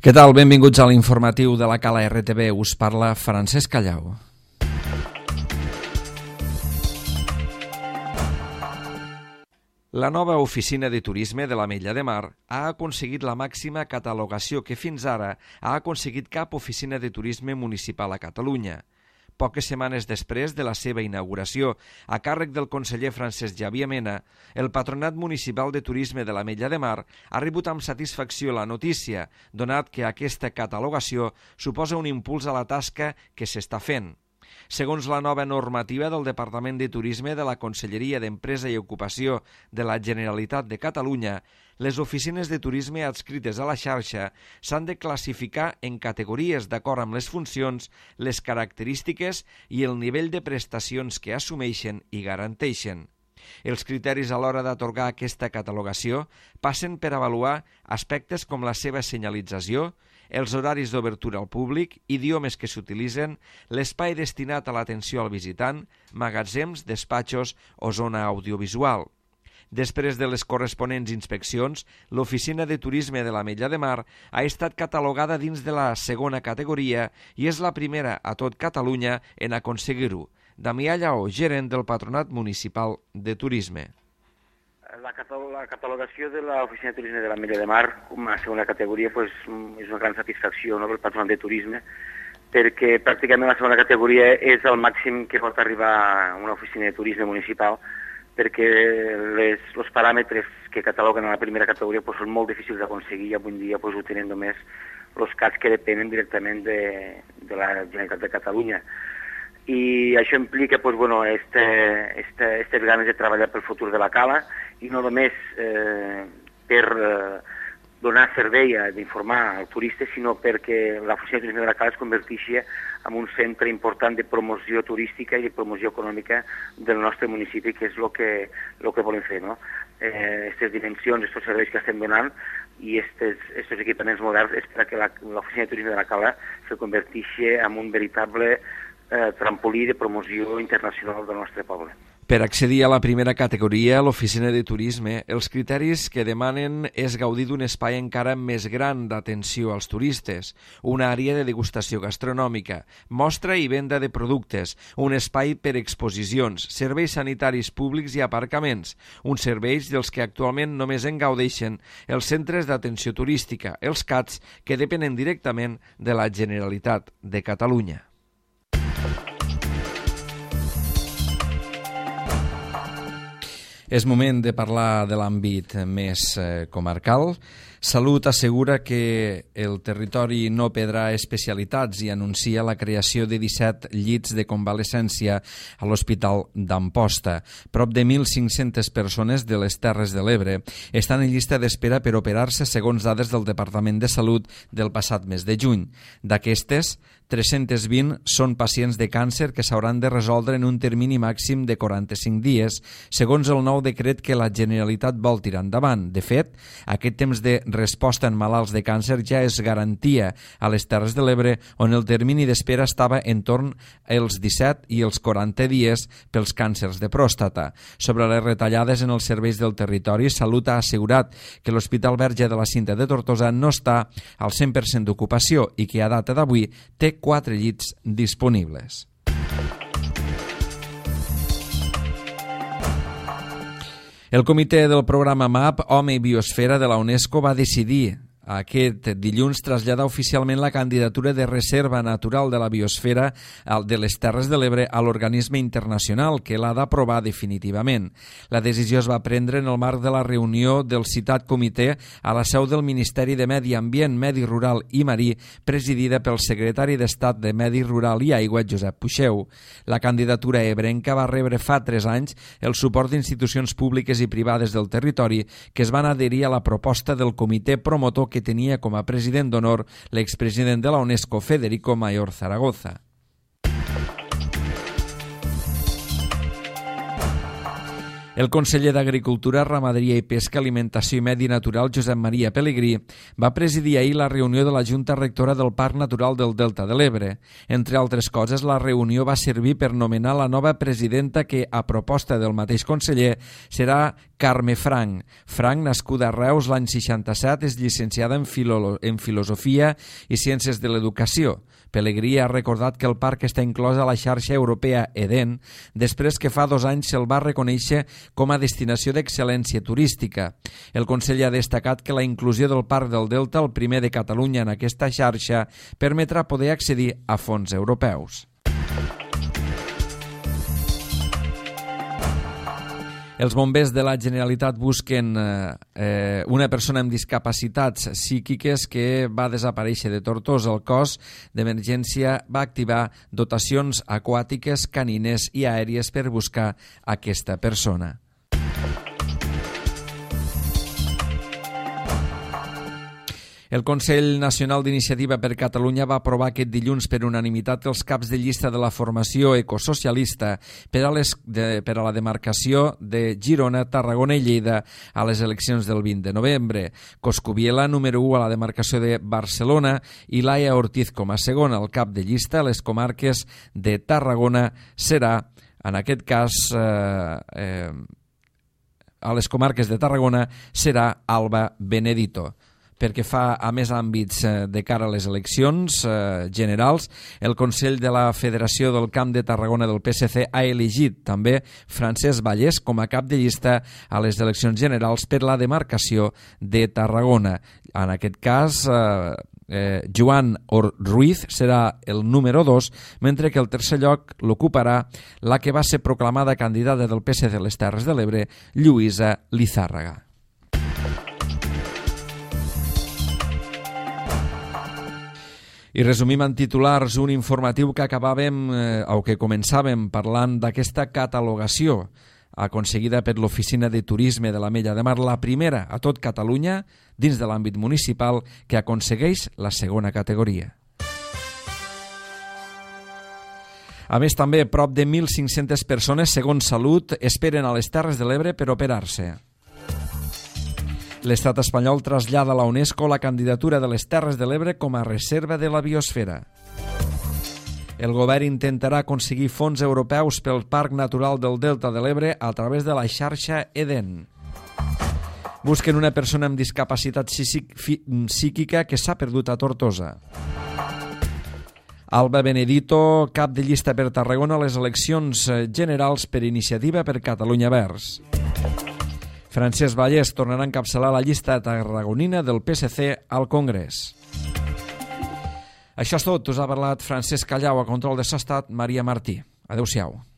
Què tal? Benvinguts a l'informatiu de la Cala RTV. Us parla Francesc Callau. La nova oficina de turisme de l'Ametlla de Mar ha aconseguit la màxima catalogació que fins ara ha aconseguit cap oficina de turisme municipal a Catalunya. Poques setmanes després de la seva inauguració, a càrrec del conseller Francesc Xavier Mena, el Patronat Municipal de Turisme de l'Ametlla de Mar ha rebut amb satisfacció la notícia, donat que aquesta catalogació suposa un impuls a la tasca que s'està fent. Segons la nova normativa del Departament de Turisme de la Conselleria d'Empresa i Ocupació de la Generalitat de Catalunya, les oficines de turisme adscrites a la xarxa s'han de classificar en categories d'acord amb les funcions, les característiques i el nivell de prestacions que assumeixen i garanteixen. Els criteris a l'hora d'atorgar aquesta catalogació passen per avaluar aspectes com la seva senyalització, els horaris d'obertura al públic, idiomes que s'utilitzen, l'espai destinat a l'atenció al visitant, magatzems, despatxos o zona audiovisual. Després de les corresponents inspeccions, l'Oficina de Turisme de l'Ametlla de Mar ha estat catalogada dins de la segona categoria i és la primera a tot Catalunya en aconseguir-ho. Damià Lleó, gerent del Patronat Municipal de Turisme. La catalogació de l'Oficina de Turisme de l'Ametlla de Mar com a segona categoria és una gran satisfacció pel Patronat de Turisme, perquè pràcticament la segona categoria és el màxim que pot arribar una oficina de turisme municipal, perquè els paràmetres que cataloguen a la primera categoria són molt difícils d'aconseguir i avui en dia ho tenen només els CATs que depenen directament de la Generalitat de Catalunya. I això implica aquestes ganes de treballar pel futur de la Cala i no només per donar servei d'informar al turista, sinó perquè l'oficina de turisme de la Cala es converteixi en un centre important de promoció turística i de promoció econòmica del nostre municipi, que és el que volem fer, no? Aquestes dimensions, aquests serveis que estem donant i aquests equipaments moderns és perquè l'oficina de turisme de la Cala se converteixi en un veritable trampolí de promoció internacional del nostre poble. Per accedir a la primera categoria, l'oficina de turisme, els criteris que demanen és gaudir d'un espai encara més gran d'atenció als turistes, una àrea de degustació gastronòmica, mostra i venda de productes, un espai per exposicions, serveis sanitaris públics i aparcaments, uns serveis dels que actualment només en gaudeixen els centres d'atenció turística, els CATs, que depenen directament de la Generalitat de Catalunya. És moment de parlar de l'àmbit més comarcal. Salut assegura que el territori no perdrà especialitats i anuncia la creació de 17 llits de convalescència a l'Hospital d'Amposta. Prop de 1.500 persones de les Terres de l'Ebre estan en llista d'espera per operar-se segons dades del Departament de Salut del passat mes de juny. D'aquestes, 320 són pacients de càncer que s'hauran de resoldre en un termini màxim de 45 dies, segons el nou decret que la Generalitat vol tirar endavant. De fet, aquest temps de resposta en malalts de càncer ja es garantia a les Terres de l'Ebre, on el termini d'espera estava en torn als 17 i els 40 dies pels càncers de pròstata. Sobre les retallades en els serveis del territori, Salut ha assegurat que l'Hospital Verge de la Cinta de Tortosa no està al 100% d'ocupació i que a data d'avui té 4 llits disponibles. El comitè del programa MAP Home i Biosfera de la UNESCO va decidir aquest dilluns traslladar oficialment la candidatura de reserva natural de la biosfera de les Terres de l'Ebre a l'organisme internacional que l'ha d'aprovar definitivament. La decisió es va prendre en el marc de la reunió del citat comitè a la seu del Ministeri de Medi Ambient, Medi Rural i Marí, presidida pel secretari d'Estat de Medi Rural i Aigua, Josep Puixeu. La candidatura ebrenca va rebre fa 3 anys el suport d'institucions públiques i privades del territori que es van adherir a la proposta del comitè promotor que tenia com a president d'honor l'expresident de la UNESCO, Federico Mayor Zaragoza. El conseller d'Agricultura, Ramaderia i Pesca, Alimentació i Medi Natural, Josep Maria Pelegrí, va presidir ahir la reunió de la Junta Rectora del Parc Natural del Delta de l'Ebre. Entre altres coses, la reunió va servir per nomenar la nova presidenta que, a proposta del mateix conseller, serà Carme Frank. Frank, nascuda a Reus l'any 67, és llicenciada en Filosofia i Ciències de l'Educació. Pelegrí ha recordat que el parc està inclòs a la xarxa europea EDEN després que fa 2 anys se'l va reconèixer com a destinació d'excel·lència turística. El conseller ha destacat que la inclusió del Parc del Delta, el primer de Catalunya en aquesta xarxa, permetrà poder accedir a fons europeus. Els bombers de la Generalitat busquen una persona amb discapacitats psíquiques que va desaparèixer de Tortosa. El cos d'emergència va activar dotacions aquàtiques, canines i aèries per buscar aquesta persona. El Consell Nacional d'Iniciativa per Catalunya va aprovar aquest dilluns per unanimitat els caps de llista de la formació ecosocialista per a la demarcació de Girona, Tarragona i Lleida a les eleccions del 20 de novembre. Coscubiela, número 1 a la demarcació de Barcelona, i Laia Ortiz com a segona. El cap de llista a les comarques de Tarragona serà, en aquest cas, a les comarques de Tarragona serà Alba Benedito. Perquè fa a més àmbits de cara a les eleccions generals, el Consell de la Federació del Camp de Tarragona del PSC ha elegit també Francesc Vallès com a cap de llista a les eleccions generals per la demarcació de Tarragona. En aquest cas, Joan Ruiz serà el número 2, mentre que el tercer lloc l'ocuparà la que va ser proclamada candidata del PSC a les Terres de l'Ebre, Lluïsa Lizárraga. I resumim en titulars un informatiu que començàvem parlant d'aquesta catalogació aconseguida per l'Oficina de Turisme de l'Ametlla de Mar, la primera a tot Catalunya dins de l'àmbit municipal que aconsegueix la segona categoria. A més, també prop de 1.500 persones, segons Salut, esperen a les Terres de l'Ebre per operar-se. L'estat espanyol trasllada a la UNESCO la candidatura de les Terres de l'Ebre com a reserva de la biosfera. El govern intentarà aconseguir fons europeus pel Parc Natural del Delta de l'Ebre a través de la xarxa EDEN. Busquen una persona amb discapacitat psíquica que s'ha perdut a Tortosa. Alba Benedito, cap de llista per Tarragona a les eleccions generals per Iniciativa per Catalunya Verds. Francesc Vallès tornarà a encapçalar la llista tarragonina del PSC al Congrés. Això és tot. Us ha parlat Francesc Callau, a control de s'ha estat Maria Martí. Adéu-siau.